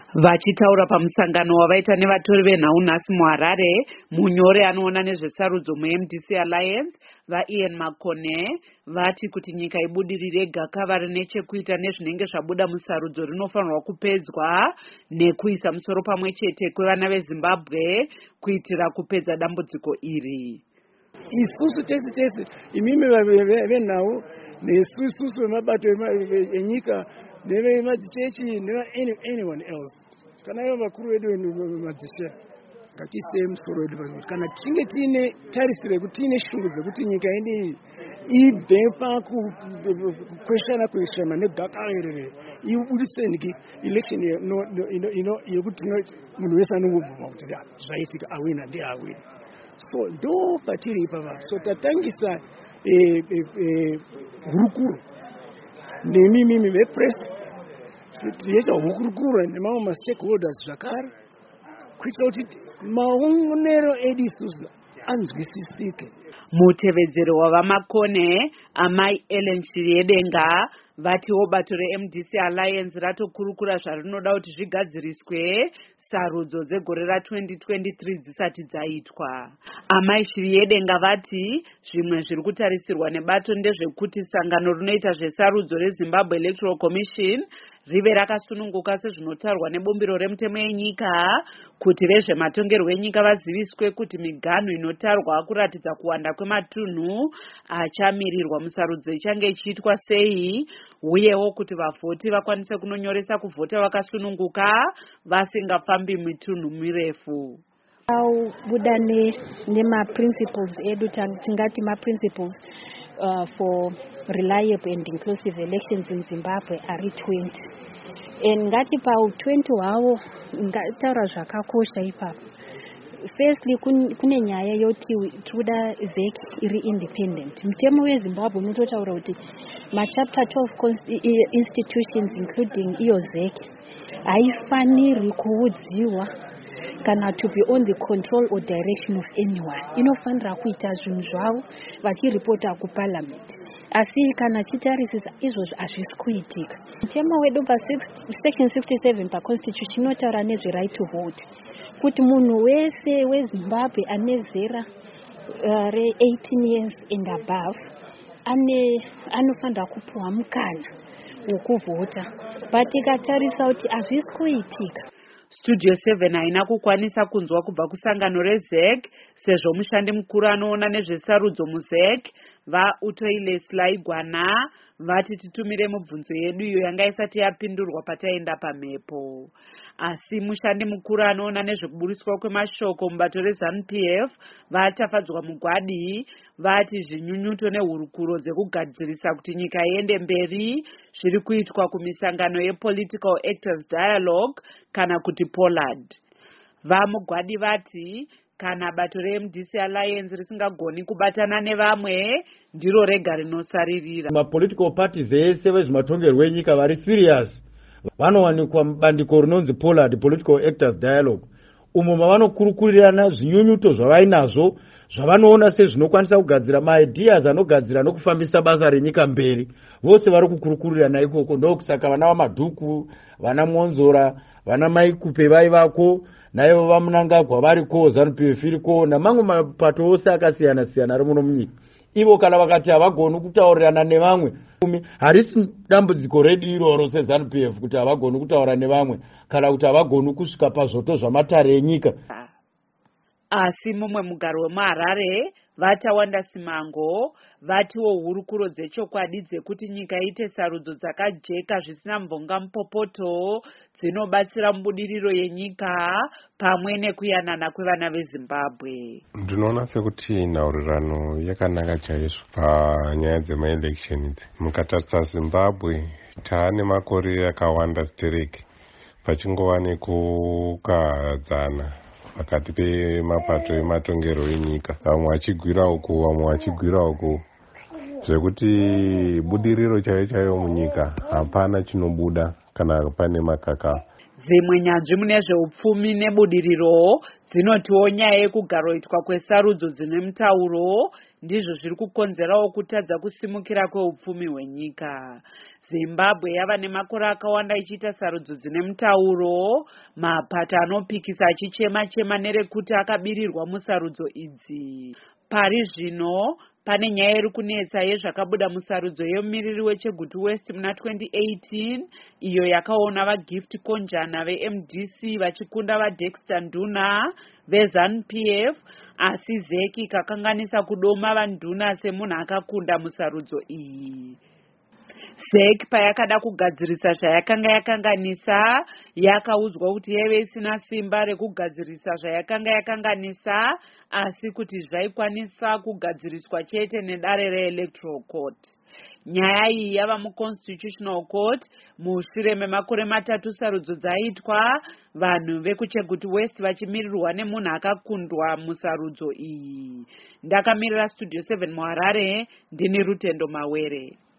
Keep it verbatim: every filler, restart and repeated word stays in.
Vachitaura pamusangano wavaita nevatori venhau nhasi muHarare, munyori anoona nezvesarudzo muM D C Alliance vaIan Makone vati kuti nyika ibudirire gakava rine chekuita nezvinenge zvabuda musarudzo rinofanirwa kupedzwa nekuisa musoro pamwe chete kwevana veZimbabwe kuitira kupedza dambudziko iri. Isusu tese tese imimi venhau nesusu vemabato enyika nevemachechi neva anyone else kana ivo vakuru vedu vemadzisera ngatiisei musoro wedu pazvikuti kana tinge tiine tarisiro yekuti tiine shungu dzekuti nyika yedu ibve pakukweshana kweshana negakava irere ibudise niki election yekuti munhu wese anongobvuma kuti zvaitika awina ndiye awina. So ndo patiri ipapa so tatangisa hurukuro nemimimi vepress tiyecha hurukuro nemamwe mastakeholders zvakare kuitira kuti maonero edu isusu anzwisisike. Mutevedzero wavamakone amai Ellen Shiryedenga vatiwo bato reM D C Alliance ratokurukura zvarinoda kuti zvigadziriswe sarudzo dzegore ra-twenty twenty-three dzisati dzaitwa. Amai Shiryedenga vati zvimwe zviri kutarisirwa nebato ndezvekuti sangano rinoita zvesarudzo reZimbabwe Electoral Commission rive rakasununguka sezvinotaurwa nebumbiro remutemo yenyika kuti vezvematongerwo enyika vaziviswe kuti miganhu inotarwa kuratidza kuwanda kwematunhu achamirirwa musarudzo ichange ichiitwa sei, uyewo kuti vavhoti vakwanise kunonyoresa kuvhota vakasununguka vasingafambi mitunhu mirefu. Buda nema-principles edu tingati ma-principles uh, for reliable and inclusive elections in Zimbabwe ari twenty. And ngati pa twenty hwawo ngataura zvakakosha ipapo. Firstly kune nyaya yoti tikuda Z E C iri independent. Mutemo weZimbabwe unototaura kuti ma-chapter twelve institutions including iyo Z E C haifaniri kuudziwa kana to be on the control or direction of anyone. Inofanira kuita zvinhu zvavo vachiripota kuparliament. Asi kana chitarisisa izvozvo hazvisi kuitika. Mutemo wedu pa section sixty-seven paconstitution inotaura nezve right to vote kuti munhu wese weZimbabwe ane zera uh, re eighteen years and above ane anofanira kupuwa mukana wokuvhota, but ikatarisa kuti hazvisi kuitika. Studio seven haina kukwanisa kunzwa kubva kusangano reZ E C sezvo mushandi mukuru anoona nezvesarudzo muZ E C vaUtoile Slaigwana vati titumire mibvunzo yedu iyo yanga isati yapindurwa pataenda pamhepo. Asi mushandi mukuru anoona nezvekuburiswa kwemashoko mubato reZANU P F vatafadzwa mugwadi vati zvinyunyuto nehurukuro dzekugadzirisa kuti nyika iende mberi zviri kuitwa kumisangano yePolitical Actors Dialogue kana kuti Pollard. Vamugwadi vati kana bato reM D C Alliance risingagoni kubatana nevamwe ndiro rega rinosaririra. Ma-political parties ese vezvematongerwo enyika vari serious vanowanikwa mubandiko rinonzi Pollard Political Actors Dialogue umo mavanokurukurirana zvinyunyuto zvavainazvo zvavanoona sezvinokwanisa kugadzira maideas anogadzira nokufambisa basa renyika mberi. Vose vari kukurukurirana ikoko, ndokusaka vana vaMadhuku, vana Monzora, vana Maikupe vaivako, naivo vaMunangagwa variko, ZANU P F iriko namamwe mapato ose akasiyana siyana ari muno munyika. Ivo kana vakati havagoni kutaurirana nevamwe, harisi dambudziko redu iroro seZANU P F kuti havagoni kutaura nevamwe kana kuti havagoni kusvika pazvoto zvamatare enyika. Asi mumwe mugaro wemuHarare vatawanda Simango vatiwo hurukuro dzechokwadi dzekuti nyika iite sarudzo dzakajeka zvisina mvonga mupopoto dzinobatsira mubudiriro yenyika pamwe nekuyanana kwevana veZimbabwe. Ndinoona sekuti nhaurirano yakanaka chaizvo panyaya dzemaelection idzi. Mukatarisa Zimbabwe taane makore akawanda stereki pachingova nekukadzana pakati pemapato ematongero enyika, vamwe vachigwira uku vamwe vachigwira uku, zvekuti budiriro chaiyo chaiyo munyika hapana chinobuda kana pane makaka. Dzimwe nyanzvi mune zveupfumi nebudiriro dzinotiwo nyaya yekugaroitwa kwesarudzo dzine mutauro ndizvo zviri kukonzerawo kutadza kusimukira kweupfumi hwenyika. Zimbabwe yava nemakore akawanda ichiita sarudzo dzine mutauro, mapato anopikisa achichema-chema nerekuti akabirirwa musarudzo idzi. Pari zvino pane nyaya iri kunetsa yezvakabuda musarudzo yemumiriri weChegutu West muna twenty eighteen iyo yakaona vaGift Konjana veM D C vachikunda vaDexter Nduna veZANU P F, asi Zeki kakanganisa kudoma vaNduna semunhu akakunda musarudzo iyi. Zeki payakada kugadzirisa zvayakanga yakanganisa, yakaudzwa kuti yaive isina simba rekugadzirisa zvayakanga yakanganisa, asi kuti zvaikwanisa kugadziriswa chete nedare reElectoral Court. Nyaya iyi yava muConstitutional Court mushure memakore matatu sarudzo dzaitwa, vanhu vekuChegutu West vachimirirwa nemunhu akakundwa musarudzo iyi. Ndakamirira Studio seven muHarare, ndini Rutendo Mawere.